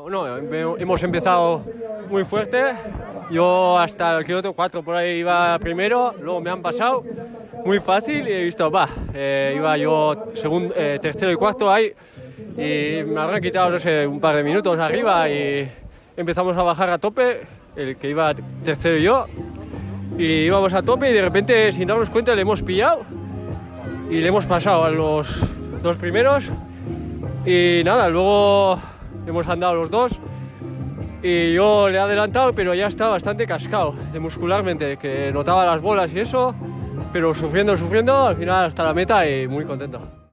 No, hemos empezado muy fuerte. Yo hasta el kilómetro 4 por ahí iba primero, luego me han pasado muy fácil y he visto, iba yo tercero y cuarto ahí y me habrán quitado, no sé, un par de minutos arriba y empezamos a bajar a tope, el que iba tercero y yo, y íbamos a tope y de repente, sin darnos cuenta, le hemos pillado y le hemos pasado a los dos primeros y nada, luego hemos andado los dos y yo le he adelantado, pero ya está bastante cascado muscularmente, que notaba las bolas y eso, pero sufriendo, al final hasta la meta y muy contento.